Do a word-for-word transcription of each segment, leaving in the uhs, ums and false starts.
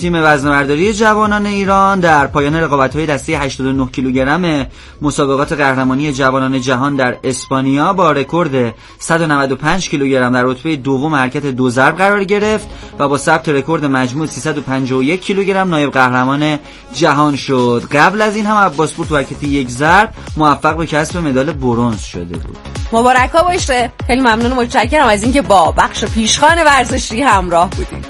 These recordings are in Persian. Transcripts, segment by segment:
تیم وزنه‌برداری جوانان ایران در پایان رقابت‌های دسته هشتاد و نه کیلوگرم مسابقات قهرمانی جوانان جهان در اسپانیا با رکورد صد و نود و پنج کیلوگرم در رتبه دوم حرکت دو ضرب قرار گرفت و با ثبت رکورد مجموع سیصد و پنجاه و یک کیلوگرم نایب قهرمان جهان شد. قبل از این هم عباسپور تو حرکت یک ضرب موفق به کسب مدال برنز شده بود. مبارکا باشه. خیلی ممنون و متشکرم از اینکه با بخش پیشخوان ورزشی همراه بودید.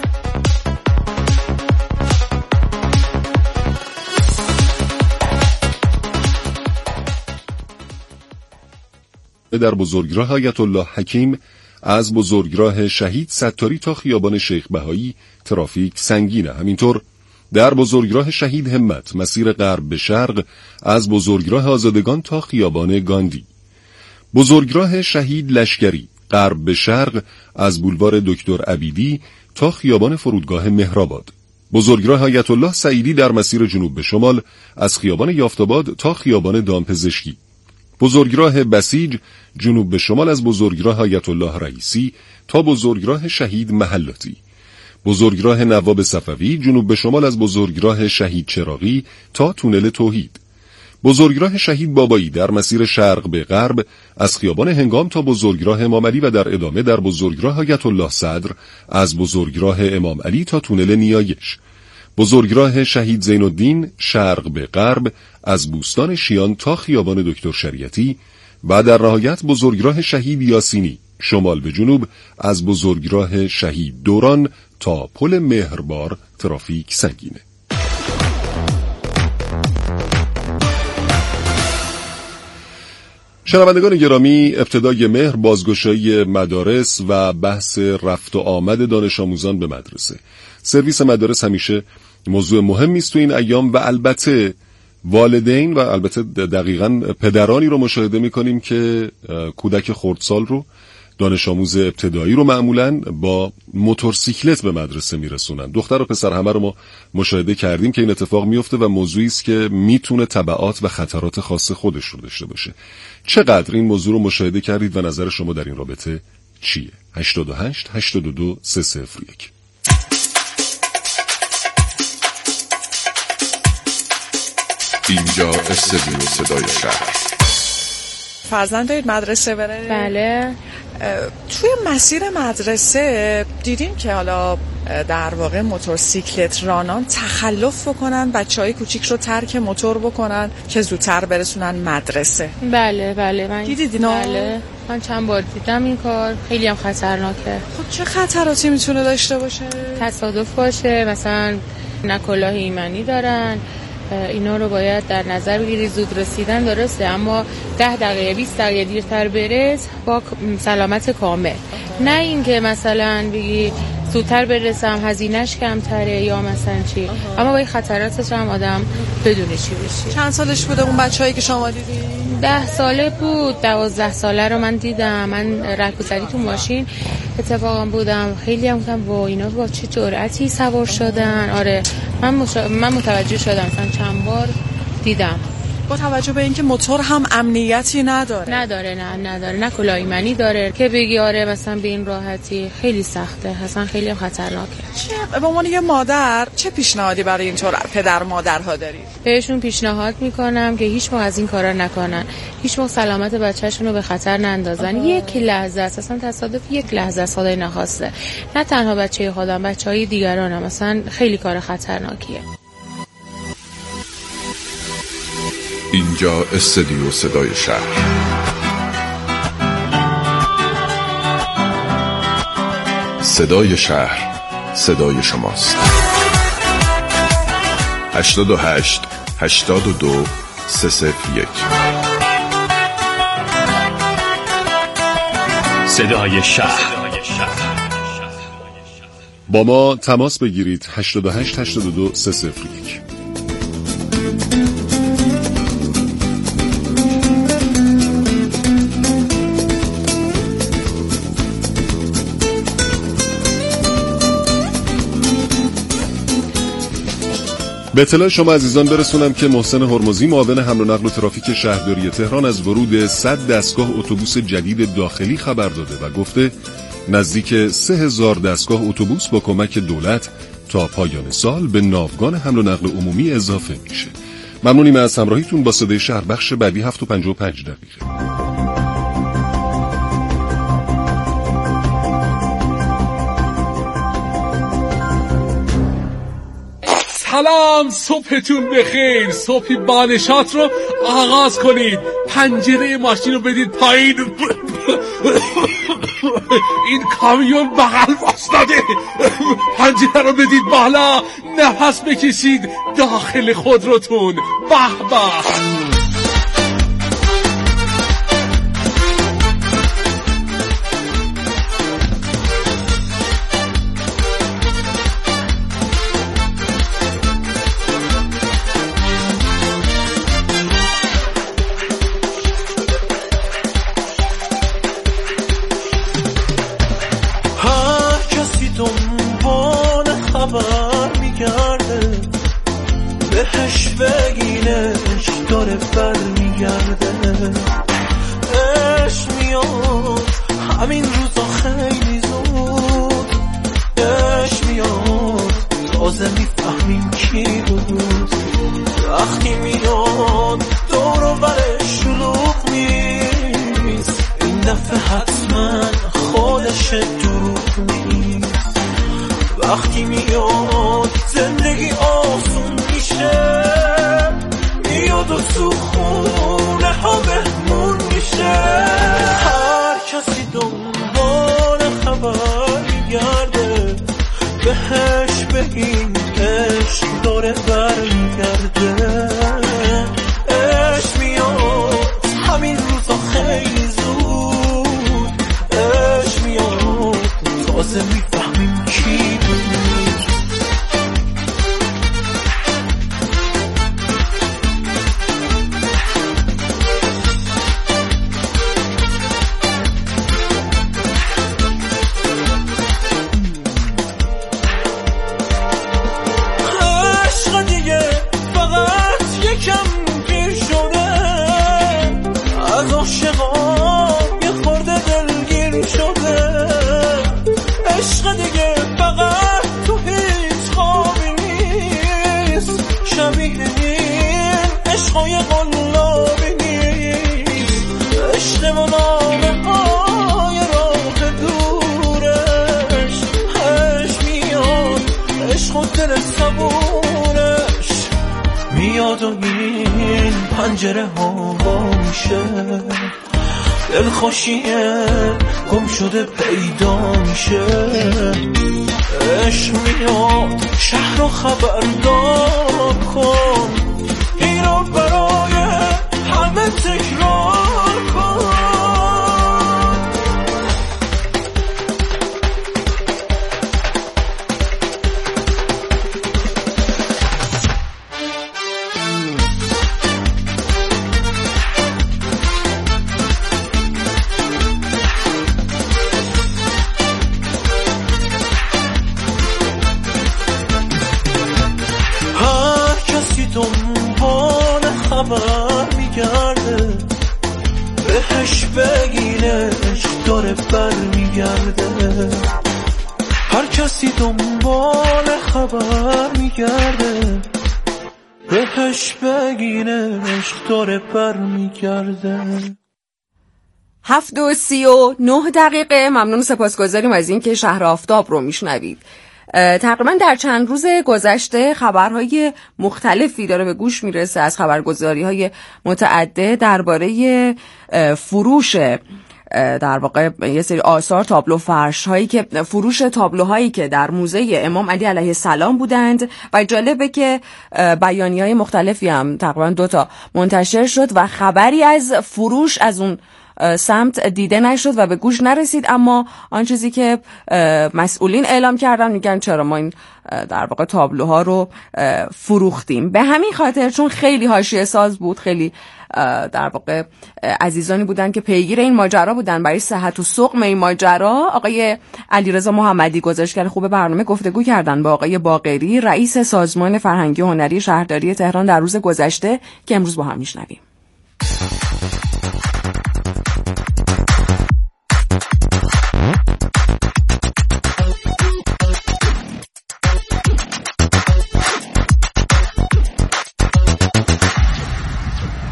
در بزرگراه آیت الله حکیم از بزرگراه شهید ستاری تا خیابان شیخ بهایی ترافیک سنگینه. همینطور در بزرگراه شهید همت مسیر غرب به شرق از بزرگراه آزادگان تا خیابان گاندی. بزرگراه شهید لشکری غرب به شرق از بولوار دکتر عبیدی تا خیابان فرودگاه مهرآباد. بزرگراه آیت الله سعیدی در مسیر جنوب به شمال از خیابان یافت‌آباد تا خیابان دامپزشکی. بزرگراه بسیج جنوب به شمال از بزرگراه آیت الله رئیسی تا بزرگراه شهید محلاتی. بزرگراه نواب صفوی جنوب به شمال از بزرگراه شهید چراغی تا تونل توحید. بزرگراه شهید بابایی در مسیر شرق به غرب از خیابان هنگام تا بزرگراه امام علی و در ادامه در بزرگراه آیت الله صدر از بزرگراه امام علی تا تونل نیایش. بزرگراه شهید زین الدین شرق به غرب از بوستان شیان تا خیابان دکتر شریعتی و در نهایت بزرگراه شهید یاسینی شمال به جنوب از بزرگراه شهید دوران تا پل مهربار ترافیک سنگینه. شنوندگان گرامی، ابتدای مهر بازگشایی مدارس و بحث رفت و آمد دانش آموزان به مدرسه. سرویس مدارس همیشه موضوع مهمی است تو این ایام و البته والدین و البته دقیقاً پدرانی رو مشاهده می‌کنیم که کودک خردسال رو، دانش آموز ابتدایی رو معمولاً با موتورسیکلت به مدرسه میرسونن. دختر و پسر همه رو ما مشاهده کردیم که این اتفاق میفته و موضوعی است که میتونه تبعات و خطرات خاص خودش رو داشته باشه. چقدر این موضوع رو مشاهده کردید و نظر شما در این رابطه چیه؟ هشتاد و هشت هشتاد و دو سه صفر یک. اینجا استودیو صدای شهر. فرزند دارید مدرسه بره؟ بله. توی مسیر مدرسه دیدیم که حالا در واقع موتورسیکلت رانان تخلف بکنن، بچهای کوچیک رو ترک موتور بکنن که زودتر برسونن مدرسه. بله بله من دیدید اینو؟ بله من چند بار دیدم این کار. خیلی هم خطرناکه. خب چه خطراتی میتونه داشته باشه؟ تصادف باشه، مثلا نه کلاه ایمنی دارن، اینا رو باید در نظر بگیری. زود رسیدن درسته، اما ده دقیقه بیست دقیقه دیرتر برس با سلامت کامل، نه اینکه مثلا بگی زودتر برسم هزینه‌اش کمتره یا مثلا چی. اما با این خطراتش هم آدم بدونه چی بشه. چند سالش بوده اون بچه‌ای که شما دیدین؟ ده ساله بود، دوازده ساله رو من دیدم. من رکوزری تو ماشین اتفاقا بودم. خیلی هم گفتم با اینا با چه جرأتی سوار شدن. آره من مشا... من متوجه شدم، مثلا چند بار دیدم. با توجه به اینکه موتور هم امنیتی نداره. نداره نه نداره نه کلاه ایمنی داره که بگی آره مثلا به این راحتی. خیلی سخته، اصلا خیلی هم خطرناکه. چه به عنوان یه مادر چه پیشنهادی برای اینطور پدر مادرها دارید؟ بهشون پیشنهاد میکنم که هیچ موقع از این کارا نکنن، هیچ موقع سلامت بچه‌شون رو به خطر نندازن. آه. یک لحظه است، اصلا تصادف یک لحظه است، خدای نخواسته. نه تنها بچه خودم، بچهای دیگران هم مثلا خیلی کار خطرناکیه. اینجا استودیو صدای شهر. صدای شهر، صدای شماست. هشتاد و هشت هشتاد و دو سه صفر یک. صدای شهر. با ما تماس بگیرید. هشتاد و هشت هشتاد و دو سه صفر یک. به اطلاع شما عزیزان برسونم که محسن هرمزی معاون حمل و نقل و ترافیک شهرداری تهران از ورود صد دستگاه اتوبوس جدید داخلی خبر داده و گفته نزدیک سه هزار دستگاه اتوبوس با کمک دولت تا پایان سال به ناوگان حمل و نقل عمومی اضافه میشه. ممنونیم از همراهیتون با صدای شهر. بخش بعدی هفت و پنج و پنج دقیقه. سلام، صبحتون بخیر. صبحی بانشات رو آغاز کنید. پنجره ماشین رو بدید پایین. این کامیون بغل واسطاده. پنجره رو بدید بالا. نفس بکشید داخل خودروتون. به به. بهش بگینش داره بر میگرده. اش میاد همین روزا خیلی زود. اش میاد تازه میفهمیم کی بود. وقتی میاد دور و برش شلوغ نیست. این دفعه حتما خودش دروغ نیست. وقتی میاد زندگی آسون میشه. میاد و تو خونه ها بهمون میشه. هر کسی دنبال خبر میگرده. بهش بگیم عشق داره بر میگرده. عشق میاد همین روزا خیلی زود. عشق میاد تازه میفهمیم کی بود. میاد و این پنجره ها با میشه. دلخوشیه گم شده پیدا میشه. عشق میاد شهر رو خبردار کن. این رو برای همه تکرار کن. خبر میگرده. بهش بگینش داره بر میگرده. هر کسی دنبال خبر میگرده. بهش بگینش داره بر میگرده. هفت و سی و نه دقیقه. ممنون، سپاسگزاریم از این که شهر آفتاب رو میشنوید. تقریبا در چند روز گذشته خبرهای مختلفی داره به گوش میرسه از خبرگزاری‌های متعدد درباره فروش در واقع یه سری آثار، تابلو فرش هایی که فروش تابلوهایی که در موزه امام علی علیه السلام بودند و جالبه که بیانیه‌های مختلفی هم تقریبا دو تا منتشر شد و خبری از فروش از اون سمت دیده نشد و به گوش نرسید. اما آن چیزی که مسئولین اعلام کردن میگن چرا ما این در واقع تابلوها رو فروختیم. به همین خاطر چون خیلی حاشیه ساز بود، خیلی در واقع عزیزانی بودن که پیگیر این ماجرا بودن برای صحت و سقم این ماجرا، آقای علیرضا محمدی گزارشگر خوب برنامه گفتگو کردن با آقای باقری رئیس سازمان فرهنگی و هنری شهرداری تهران در روز گذشته که امروز با هم میشنویم.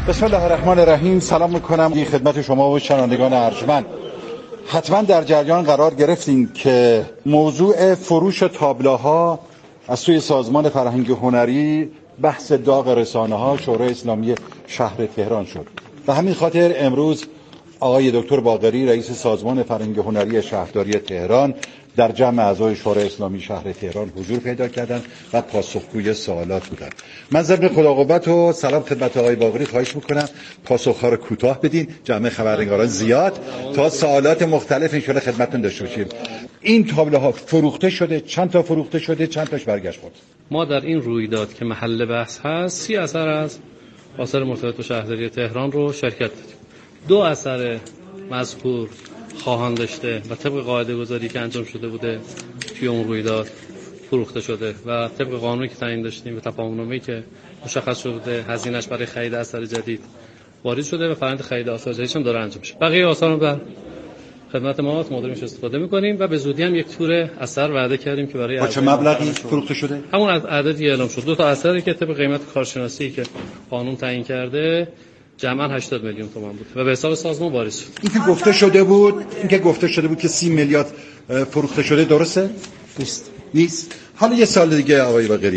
بسم الله الرحمن الرحیم. سلام میکنم خدمت شما و شنوندگان ارجمند. حتما در جریان قرار گرفتین که موضوع فروش تابلوها از سوی سازمان فرهنگ هنری بحث داغ رسانه ها شورای اسلامی شهر تهران شد و همین خاطر امروز آقای دکتر باقری رئیس سازمان فرهنگ هنری شهرداری تهران در جمع اعضای شورای اسلامی شهر تهران حضور پیدا کردند و پاسخگوی سوالات بودند. من ضمن خداقوت و سلام خدمت آقای باقری خواهش میکنم پاسخها رو کوتاه بدین، جمع خبرنگاران زیاد تا سوالات مختلف ان شاء الله خدمتتون داشته باشیم. این تابلوها فروخته شده؟ چند تا فروخته شده؟ چند تاش برگشت خورد؟ ما در این رویداد که محل بحث هست سی اثر از آثار مرتبط با شهرداری تهران رو شرکت دادیم. دو اثر مذکور خواهان داشته و طبق قاعده گذاری که انجام شده بوده توی اون رویداد فروخته شده و طبق قانونی که تعیین داشتیم و تفاهم‌نامه‌ای که مشخص شده بوده هزینه‌اش برای خرید اثر جدید وارد شده و فرآیند خرید آثار جدیدش هم داره انجام میشه. بقیه آثار رو در خدمت ما مدیرمش استفاده می‌کنیم و به زودی هم یک تور اثر وعده کردیم که برای با چه مبلغی فروخته شده؟ همون عددی اعلام شد. دو تا اثری که طبق قیمت کارشناسی که قانون تعیین کرده جمعاً هشتاد میلیون تومان بود و به حساب سازمان واریز شد. این که گفته شده بود این که گفته شده بود که سی میلیارد فروخته شده درسته؟ نیست. نیست. حالا یه سال دیگه آقای باقری،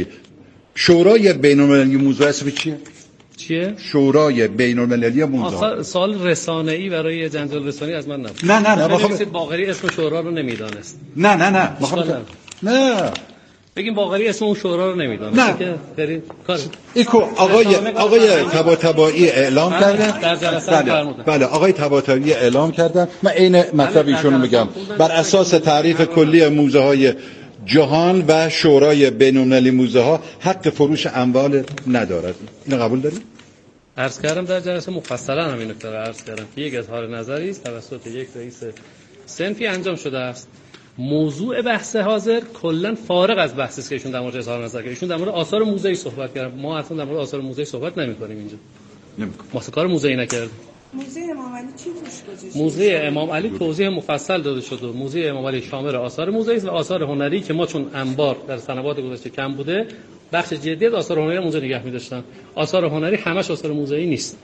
شورای بین‌المللی موضوع اسم چیه؟ چیه؟ شورای بین‌المللی موضوع. سال رسانه‌ای برای جنجال رسانی از من نبود. نه نه نه بخوام باقری اسم شورا رو نمیدانست. نه نه نه بخوام نه بگیم باقری اسم اون شورا رو نمیدانست. نه که برید کار. ایکو آقای آقای طباطبایی اعلام کردن در جلسه بله بله آقای طباطبایی اعلام کردن. من عین مطلب ایشونو میگم. بر اساس تعریف کلی موزه های جهان و شورای بین‌المللی موزه ها حق فروش اموال ندارد. اینو قبول دارید؟ عرض کردم در جلسه مفصلا همین نکته رو عرض کردم که یک اظهار نظری است توسط یک رئیس صنفی انجام شده است. موضوع بحث حاضر کلا فارغ از بحثی است که ایشون در مورد اظهار نظر کردن. ایشون در مورد آثار موزه‌ای صحبت کردن. ما اصلا در مورد آثار موزه‌ای صحبت نمی‌کنیم اینجا. نمی‌کنیم. ما کار موزه‌ای نکردیم. موزه امام علی چی روش گذاشته؟ موزه امام علی توضیح مفصل داده شده. موزه امام علی شامل آثار موزه‌ای است و آثار هنری که ما چون انبار در سنوات گذشته کم بوده، بخش جدی از آثار هنری اونجا نگه می‌داشتن. آثار هنری همش آثار موزه‌ای نیست.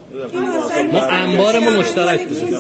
ما انبارمون مشترک بوده.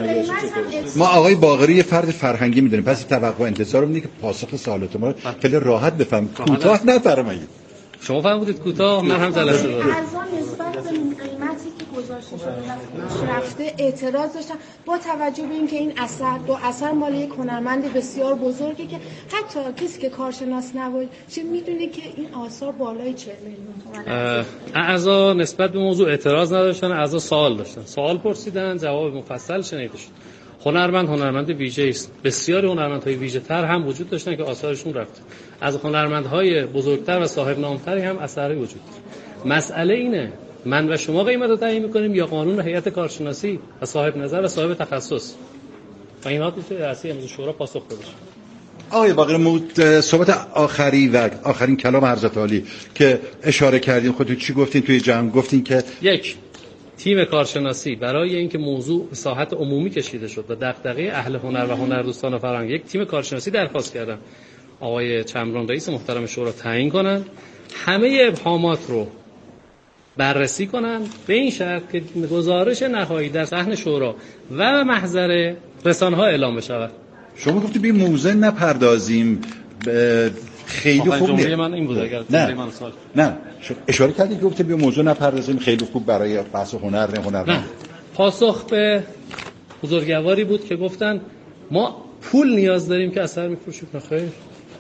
ما آقای باقری فرد فرهنگی می‌دونیم، پس توقع انتظار می‌کنیم که پاسخ سوالات ما رو خیلی راحت بفهمیم. کوتاه نفرمایید. شما فهمیدید کوتاه، من هم جلسه دارم. ارزان نسبت به قیمتی که گذاشته شده رفته اعتراض داشتن با توجه به اینکه این اثر دو اثر مال یک هنرمند بسیار بزرگی که حتی کسی که کارشناس نباشه میدونه که این آثار بالای چهل میلیون تومان. اعضا نسبت به موضوع اعتراض نداشتن، اعضا سوال داشتن. سوال پرسیدن، جواب مفصل شنیده شد. هنرمند هنرمند ویژه است. بسیاری هنرمندهای ویژه‌تر هم وجود داشتن که آثارشون رفت. از هنرمندهای بزرگتر و صاحب نامتری هم اثری وجود داره. مسئله اینه من و شما قیمت رو تعیین می‌کنیم یا قانون هیئت کارشناسی و صاحب نظر و صاحب تخصص. و اینا تو رئیس امروز شورا پاسخ داده شد. آقای باقری صحبت آخری و آخرین کلام حضرت عالی که اشاره کردین خودتون چی گفتین توی جمع؟ گفتین که یک تیم کارشناسی برای اینکه موضوع به ساحت عمومی کشیده شد و دغدغه اهل هنر و هنردوستان فرهنگ، یک تیم کارشناسی درخواست کردن آقای چمران رئیس محترم شورا تعیین کنن، همه ابهامات رو بررسی کنن به این شرط که گزارش نهایی در صحن شورا و محضر رسانه‌ها اعلام بشود. شما گفتید به موضوع نپردازیم، خیلی خوب نیست. من این بود اگر نه من سوال نه اشاره کردید که گفتید به موضوع نپردازیم خیلی خوب برای بحث هنر نه هنر نه. پاسخ به بزرگواری بود که گفتن ما پول نیاز داریم که اثر می‌فروشیم. خیر این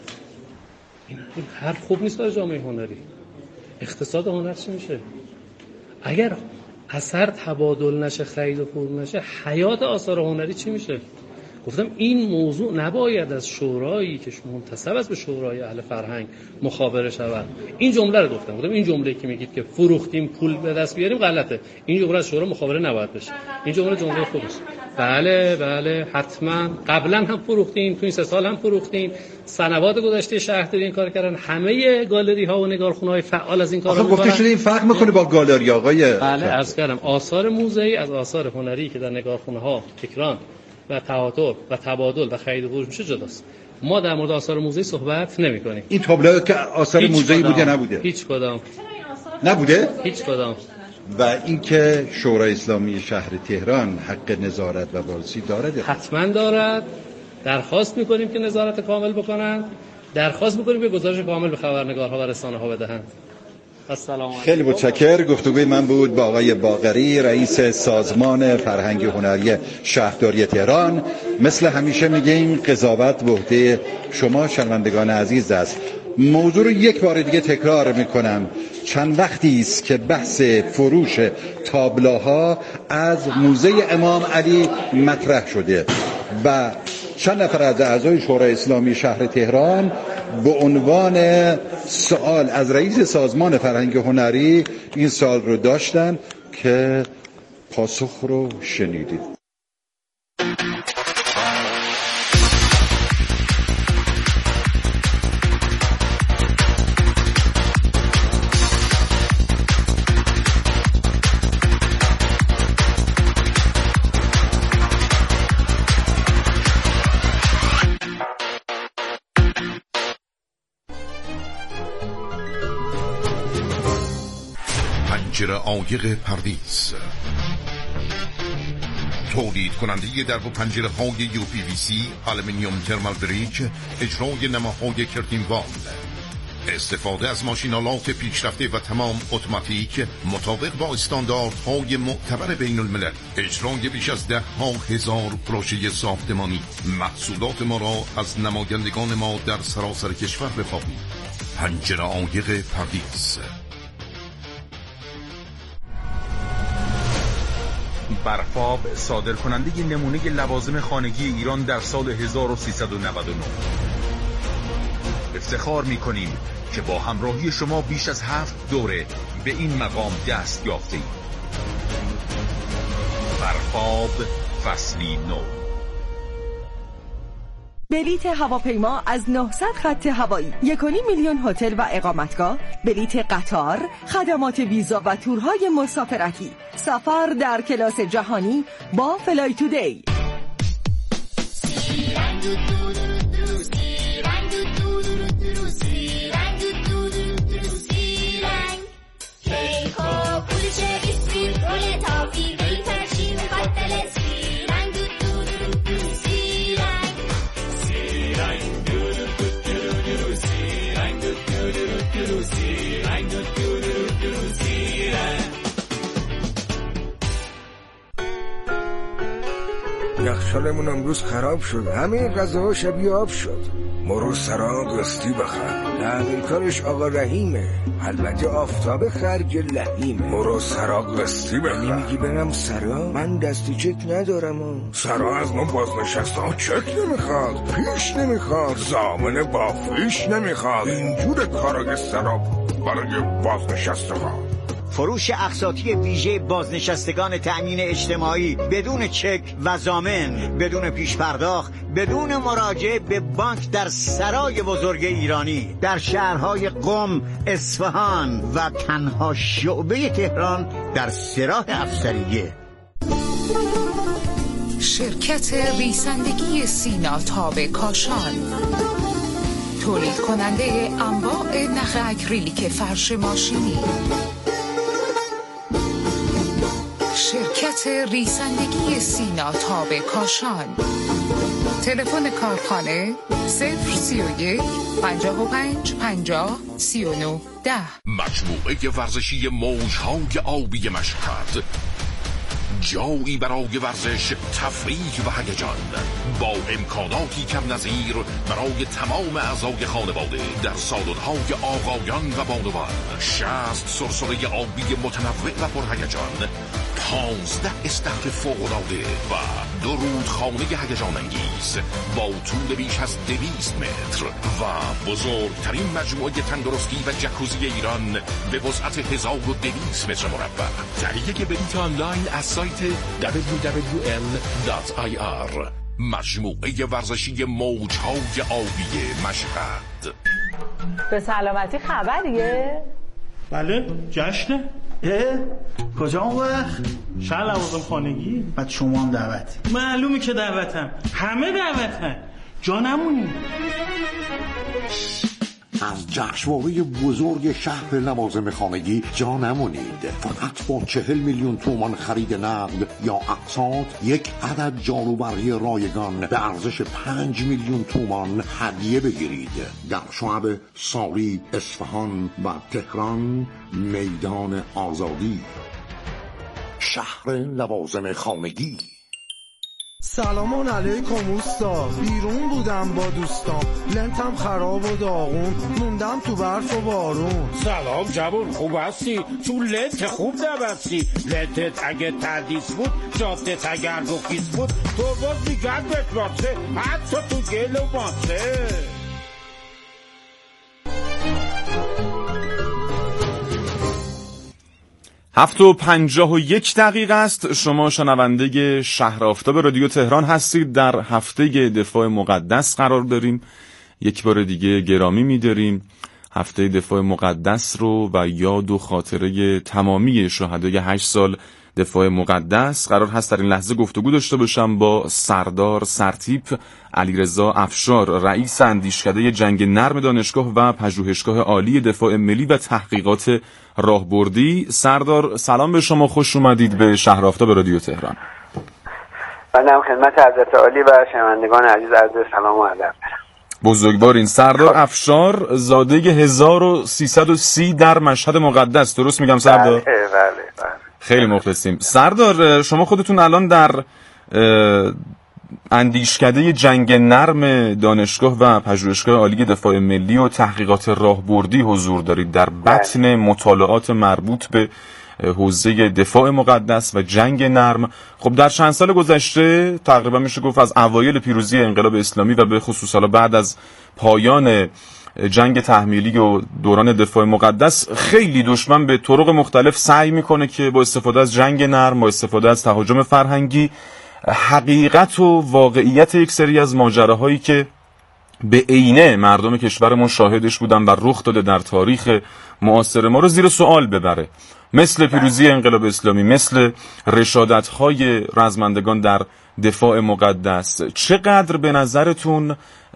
هر خوب نیست برای جامعه هنری. اقتصاد هنر چی میشه؟ اگر اثر تبادل نشه، خرید و فروش نشه، حیات آثار هنری چی میشه؟ گفتم این موضوع نباید از شورایی که منتسب است به شورای اهل فرهنگ مخابره شود. این جمله رو گفتم. گفتم این جمله که میگید که فروختیم پول به دست بیاریم غلطه. این جمله از شورا مخابره نباید بشه. این جمله جمله خوبه. بله بله حتما قبلا هم فروختیم، تو این سه سال هم فروختیم. سنوات گذشته شهرداری این کار کردن، همه گالری ها و نگارخونه فعال از این کارا میکنن. گفته شده این فرق میکنه با گالری آقای بله عرض کردم آثار موزه‌ای از آثار هنری که در نگارخونه ها اکران و تهاتر و تبادل و خرید و فروش میشه جداست. ما در مورد آثار موزه‌ای صحبت نمی‌کنیم. این تابلو که آثار موزه‌ای بوده نبوده؟ هیچ کدام نبوده؟ هیچ کدام و اینکه شورای اسلامی شهر تهران حق نظارت و بازرسی دارد؟ حتما دارد. درخواست میکنیم که نظارت کامل بکنند. درخواست میکنیم که گزارش کامل به خبرنگارها و رسانه‌ها بدهند. خیلی متشکرم. گفتگوی من بود با آقای باقری، رئیس سازمان فرهنگ هنری شهرداری تهران. مثل همیشه میگیم قضاوت به عهده شما شنوندگان عزیز است. موضوع رو یک بار دیگه تکرار میکنم. چند وقتی است که بحث فروش تابلوها از موزه امام علی مطرح شده و چند نفر از اعضای شورای اسلامی شهر تهران به عنوان سوال از رئیس سازمان فرهنگ هنری این سوال رو داشتن که پاسخ رو شنیدید. پنجره عایق پردیس، تولید کننده درب و پنجره های یو پی وی سی، آلومینیوم ترمال بریک، اجرای نماهای کرتین وال، استفاده از ماشینالات پیشرفته و تمام اتوماتیک مطابق با استانداردهای معتبر بین الملل، اجرای بیش از ده ها هزار پروژه ساختمانی. محصولات ما را از نمایندگان ما در سراسر کشور بخواهید. پنجره عایق پردیس. برفاب صادر کننده نمونه لوازم خانگی ایران در سال هزار و سیصد و نود و نه. افتخار می‌کنیم که با همراهی شما بیش از هفت دوره به این مقام دست یافته‌ایم. برفاب فصلی نو. بلیت هواپیما از نهصد خط هوایی، یک و نیم میلیون هتل و اقامتگاه، بلیت قطار، خدمات ویزا و تورهای مسافرتی، سفر در کلاس جهانی با فلای تودی. یخچالمون امروز خراب شد، همه غذاها شبیه آب شد. مرو سراب قسطی بخر، تحقیقکارش آقا رحیمه، البته آفتاب خرج لحیمه. مرو سراب قسطی بخر. نمیگی برم سرا؟ من دستی چک ندارم و. سرا از ما بازنشسته ها چک نمیخواد، پیش نمیخواد، ضامن با فیش نمیخواد. اینجور کارای سراب برای بازنشسته ها. فروش اقساطی ویژه بازنشستگان تأمین اجتماعی بدون چک و ضامن، بدون پیش پرداخت، بدون مراجعه به بانک در سرای بزرگ ایرانی در شهرهای قم، اصفهان و تنها شعبه تهران در سراح افسریه. شرکت ریسندگی سینا تاب کاشان، تولید کننده انواع نخ اکریلیک فرش ماشینی. شرکت ریسندگی سینا تاب کاشان. تلفن کارخانه صفر سی و یک پنجاه و پنج پنجاه سی و نه ده. مجموعه ورزشی موجهای آبی مشهد، جایی برای ورزش، تفریح و هیجان با امکاناتی کم نظیر برای تمام اعضای خانواده در سالن‌های آقایان و بانوان. شصت سرسره آبی متنوع و پرهیجان، پانزده استخر فوق‌العاده و دو رودخانه هیجان انگیز با طول بیش از دویست متر و بزرگترین مجموعه تندرستی و جکوزی ایران به وسعت هزار و دویست متر مربع. تهیه بلیط آنلاین از سایت دبلیو دبلیو ال دات آی آر. مجموعه ورزشی موجهای آبی مشهد. به سلامتی خبریه؟ بله، جشنه. اه؟ کجا اون وقت؟ شهر لوازم خانگی. بعد شما هم دعوتی. معلومه که دعوتم، همه دعوتن، جا نمونی. از جشنواره بزرگ شهر لوازم خانگی جا نمونید. فقط با چهل میلیون تومان خرید نقد یا اقساط یک عدد جاروبرقی رایگان به ارزش پنج میلیون تومان هدیه بگیرید. در شعب ساری، اصفهان و تهران میدان آزادی. شهر لوازم خانگی. سلام علیکم اوستا، بیرون بودم با دوستام، لنتم خراب و داغون، موندم تو برف و بارون. سلام جوون، خوب هستی؟ تو لنت خوب نبستی. لنتت اگه تردیس بود، جادت اگر رخیص بود، تو باز دیگر بتراته، حتی تو گل و ماسه. هفت و پنجاه و یک دقیقه است. شما شنونده شهر آفتاب رادیو تهران هستید. در هفته دفاع مقدس قرار داریم. یک بار دیگه گرامی می‌داریم هفته دفاع مقدس رو و یاد و خاطره تمامی شهدای هشت سال دفاع مقدس. قرار هست در این لحظه گفتگو داشته باشم با سردار سرتیپ علیرضا افشار، رئیس اندیشکده جنگ نرم دانشگاه و پژوهشگاه عالی دفاع ملی و تحقیقات راهبردی. سردار سلام به شما، خوش اومدید به شهر آفتاب رادیو تهران. بنده خدمت حضرت عالی و شنوندگان عزیز عرض سلام و ادب دارم. بزرگوارین. سردار افشار زاده هزار و سیصد و سی در مشهد مقدس، درست میگم سردار؟ بله بله بله. خیلی مخلصیم. سردار شما خودتون الان در اندیشکده جنگ نرم دانشگاه و پژوهشگاه عالی دفاع ملی و تحقیقات راهبردی حضور دارید در بطن مطالعات مربوط به حوزه دفاع مقدس و جنگ نرم. خب در چند سال گذشته تقریبا میشه گفت از اوایل پیروزی انقلاب اسلامی و به خصوص حالا بعد از پایان جنگ تحمیلی و دوران دفاع مقدس، خیلی دشمن به طرق مختلف سعی میکنه که با استفاده از جنگ نرم، با استفاده از تهاجم فرهنگی، حقیقت و واقعیت یک سری از ماجراهایی که به عینه مردم کشورمون شاهدش بودن و رخ داده در تاریخ معاصر ما رو زیر سوال ببره. مثل پیروزی انقلاب اسلامی، مثل رشادت‌های رزمندگان در دفاع مقدس. چقدر به نظرتون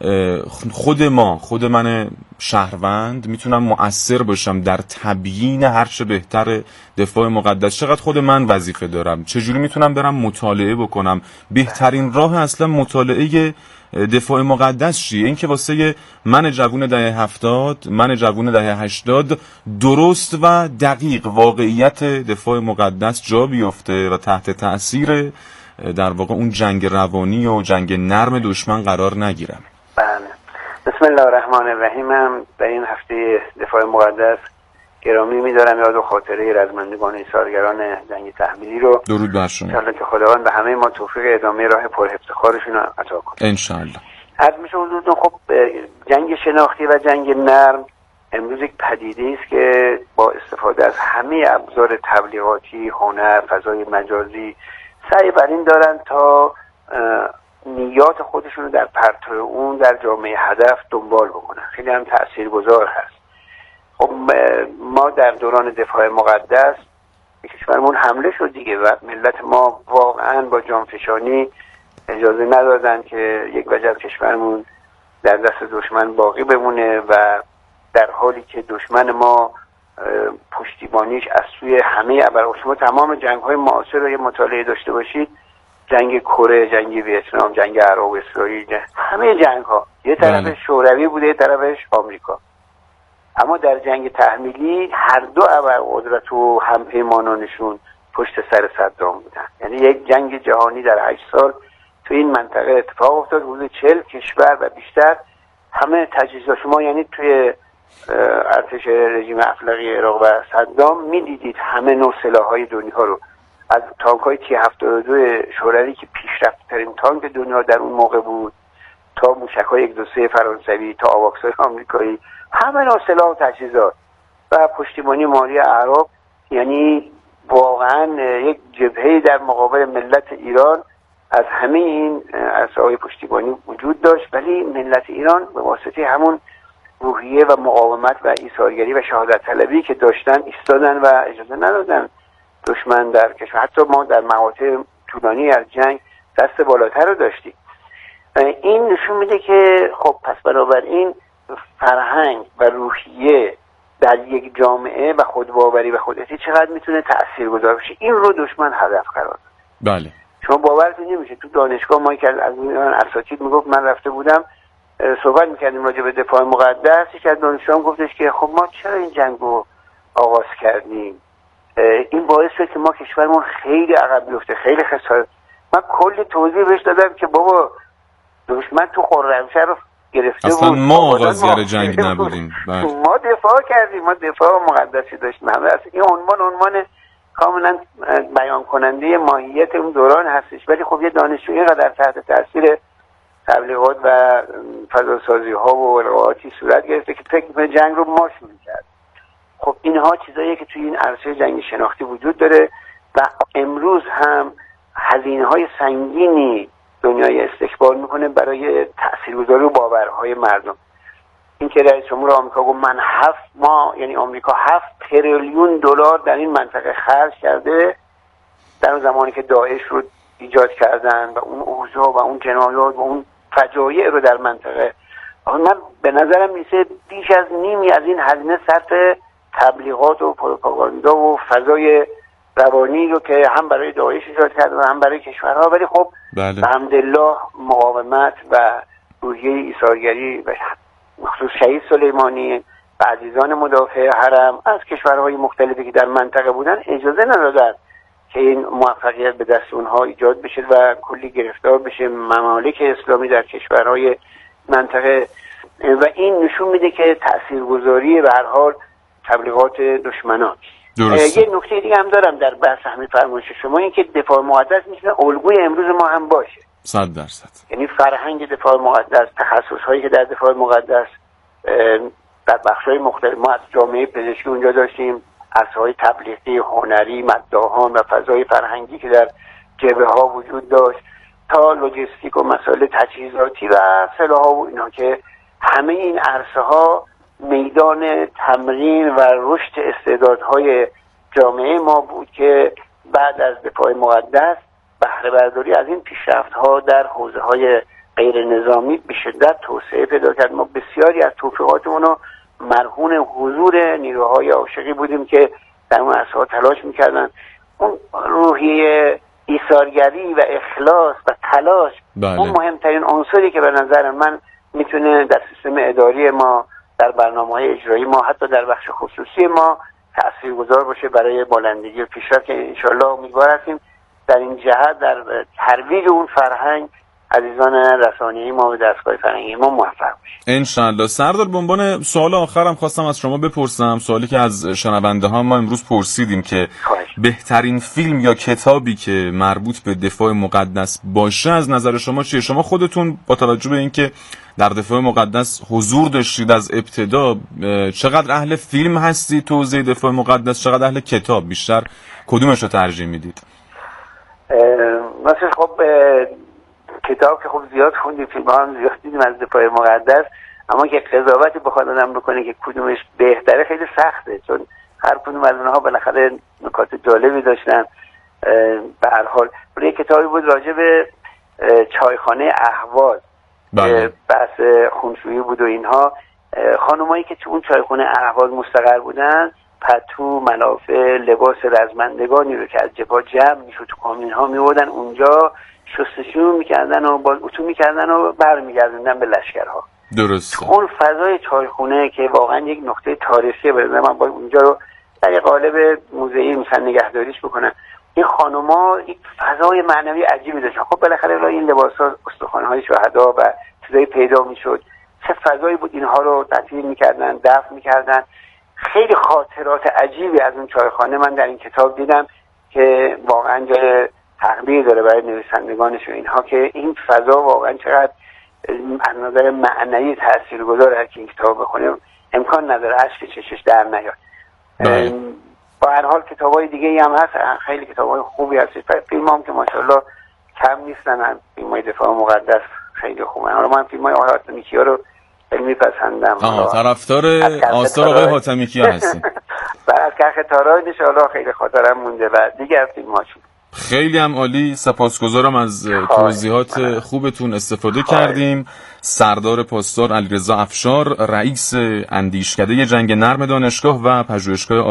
خود ما، خود من شهروند میتونم مؤثر باشم در تبیین هرچه بهتر دفاع مقدس؟ چقدر خود من وظیفه دارم؟ چجوری میتونم برم مطالعه بکنم؟ بهترین راه اصلا مطالعه دفاع مقدس چیه؟ این که واسه من جوون دهه هفتاد، من جوون دهه هشتاد درست و دقیق واقعیت دفاع مقدس جا بیفته و تحت تأثیر در واقع اون جنگ روانی و جنگ نرم دشمن قرار نگیرم. بله. بسم الله الرحمن الرحیم. هم در این هفته دفاع مقدس گرامی می‌دارم یاد و خاطره رزمندگان ایثارگران جنگ تحمیلی رو. درود بر شما. ان شاءالله که خداوند به همه ما توفیق ادامه راه پرافتخارشون عطا کنه. ان شاءالله. عرض میشه حضورتون خب جنگ شناختی و جنگ نرم امروز یک پدیده است که با استفاده از همه ابزار تبلیغاتی، هنر، فضای مجازی سعی بر این دارن تا نیات خودشون رو در پرتو اون در جامعه هدف دنبال بکنن. خیلی هم تاثیرگذار هست. خب ما در دوران دفاع مقدس به کشورمون حمله شد دیگه و ملت ما واقعا با جانفشانی اجازه ندادن که یک وجب کشورمون در دست دشمن باقی بمونه و در حالی که دشمن ما پشتیبانیش از سوی همه ابر شما تمام جنگ‌های معاصر رو یه مطالعه داشته باشید، جنگ کره، جنگ ویتنام، جنگ عراق و اسرائیل، همه جنگ‌ها یه طرف شوروی بوده، یه طرفش آمریکا. اما در جنگ تحمیلی هر دو ابرقدرت و همپیمانانشون پشت سر صدام بودن. یعنی یک جنگ جهانی در هشت سال تو این منطقه اتفاق افتاد. حدود چهل کشور و بیشتر همه تجهیزات شما، یعنی توی ارتش رژیم افلاقی عراق و صدام میدیدید همه نوع سلاح‌های دنیا رو، از تانک‌های تی هفتاد و دو شوروی که پیشرفته‌ترین تانک دنیا در اون موقع بود تا موشک‌های یک دو سه فرانسوی تا آواکس‌های آمریکایی، همه نوع سلاح و تجهیزات و پشتیبانی مالی عرب. یعنی واقعا یک جبهه در مقابل ملت ایران از همه این اساهای پشتیبانی وجود داشت، ولی ملت ایران به واسطه همون روحیه و مقاومت و ایثارگری و شهادت طلبی که داشتن ایستادن و اجازه ندادن دشمن در کشور. حتی ما در مقاطع طولانی از جنگ دست بالاتر رو داشتیم. این نشون میده که خب پس بنابراین فرهنگ و روحیه در یک جامعه و خودباوری و خودتی چقدر میتونه تاثیرگذار بشه، این رو دشمن هدف قرار داد. بله. شما باورتون نمیشه تو دانشگاه ما که از من اساتید میگفت، من رفته بودم صحبت میکردیم راجع به دفاع مقدس، یک از دانشجویان گفتش که خب ما چرا این جنگ رو آغاز کردیم؟ این باعث شد که ما کشورمون خیلی عقب بیفته، خیلی خسارت. من کلی توضیح بهش دادم که بابا دشمن تو خرمشهر رو گرفته اصلا بود، ما آغازگر جنگ نبودیم. ما دفاع کردیم، ما دفاع مقدسی داشتیم. همه اصلا این عنوان عنوان کاملا بیان کننده ماهیت اون دوران هستش، ولی خب یه دانشجویی اینقدر تحت تاثیر تبلیغات و فضاسازی ها و القاءاتی صورت گرفته که فکر می‌کنه جنگ رو ما شروع کرد. خب اینها چیزاییه که توی این عرصه جنگ شناختی وجود داره و امروز هم هزینه‌های سنگینی دنیای استکبار میکنه برای تاثیرگذاری و باورهای مردم. این که رئیس جمهور آمریکا گفت من هفت ما یعنی آمریکا هفت تریلیون دلار در این منطقه خرج کرده در اون زمانی که داعش رو ایجاد کردن و اون اوضاع و اون جنایات و اون فجایع رو در منطقه. من به نظرم میسه بیش از نیمی از این هزینه صرف تبلیغات و پروپاگاندا و فضای روانی رو که هم برای داعش ایجاد کرده و هم برای کشورها، ولی خب بله. الحمدلله مقاومت و روحیه ایثارگری و مخصوص شهید سلیمانی و عزیزان مدافع حرم از کشورهای مختلفی که در منطقه بودن اجازه ندادن که این موفقیت به دست اونها ایجاد بشه و کلی گرفتار بشه ممالک اسلامی در کشورهای منطقه و این نشون میده که تاثیرگذاری به هر حال تبلیغات دشمنان. یه نکته دیگه هم دارم در بحث همین فرمایش شما، این که دفاع مقدس میتونه الگوی امروز ما هم باشه. صد درصد. یعنی فرهنگ دفاع مقدس، تخصص‌هایی که در دفاع مقدس در بخش‌های مختلف ما از جامعه پزشکی اونجا داشتیم، عرصه‌های تبلیغی، هنری، مداحان و فضای فرهنگی که در جبهه‌ها وجود داشت تا لوجستیک و مسائل تجهیزاتی و سلاح‌ها و اینا که همه این عرصه‌ها میدان تمرین و رشد استعدادهای جامعه ما بود که بعد از دفاع مقدس بهره برداری از این پیشرفت‌ها در حوزه‌های غیر نظامی به شدت توسعه پیدا کرد. ما بسیاری از توفیقاتمون رو مرهون حضور نیروهای عاشقی بودیم که در اون عرصه‌ها تلاش می‌کردن. اون روحیه ایثارگری و اخلاص و تلاش بله. اون مهمترین عنصری که به نظر من میتونه در سیستم اداری ما، در برنامه‌های اجرایی ما، حتی در بخش خصوصی ما تاثیرگذار باشه برای بالندگی و پیشرفت که انشالله امیدوار هستیم در این جهت در ترویج اون فرهنگ عزیزان رسانه‌ای ما و دستگاه فرهنگی ما موفق باشیم انشالله. سردار به عنوان سوال آخرم خواستم از شما بپرسم، سوالی که از شنونده ها ما امروز پرسیدیم که خواهش. بهترین فیلم یا کتابی که مربوط به دفاع مقدس باشه از نظر شما چیه؟ شما خودتون با توجه به اینکه در دفاع مقدس حضور داشتید از ابتدا، چقدر اهل فیلم هستید تو حوزه دفاع مقدس، چقدر اهل کتاب؟ بیشتر کدومش رو ترجیح میدید؟ مثلا خب کتاب که خب زیاد خوندیم، فیلم ها هم زیاد دیدیم از دفاع مقدس، اما که قضاوتی بخواد آدم بکنه که کدومش بهتره خیلی سخته، چون هر کدوم از اونها بالاخره نکات جالبی داشتن. به هر حال روی کتابی بود راجع به چایخانه اهواز، بحث خونسویی بود و اینها. خانمایی که تو اون چایخانه اهواز مستقر بودن پتو، ملافه، لباس رزمندگانی رو که از جبهه جمع میشد تو کامیون ها میوردن اونجا، شستشو میکردن و باز اتو میکردن و برمیگردوندن به لشکرها. درسته. اون فضای چایخونه که واقعا یک نقطه تاریخی بوده، من باید اونجا رو در قالب موزه‌ای مثلا نگهداریش بکنم. این خانوما یک فضای معنوی عجیبی داشتن. خب بالاخره راه این لباس‌ها، استخوان‌های شهدا و چیزای پیدا میشد، چه فضایی بود، اینها رو تطهیر میکردن، دفن میکردن. خیلی خاطرات عجیبی از اون چایخانه من در این کتاب دیدم که واقعا جای تقدیر داره برای نویسندگانش و اینها که این فضا واقعا چقدر از نظر معنوی تاثیرگذاره. هر کی این کتاب بخونه امکان نداره اشک چشش در نیاد. با هر حال کتابای دیگه هم هست، خیلی کتابای خوبی هست. فیلم هم که ماشاءالله کم نیستن، فیلمای دفاع مقدس خیلی خوبه. حالا من فیلمای آقای حاتمیکیا رو خیلی میپسندم. آها، طرفدار آثار آقای حاتمیکیا هستیم. بعد از کاخ تارای ان شاءالله خیلی خاطرم مونده و دیگه فیلماشون. خیلی هم عالی، سپاسگزارم از توضیحات خوبتون، استفاده کردیم. سردار پاسدار علیرضا افشار، رئیس اندیشکده جنگ نرم دانشگاه و پژوهشگاه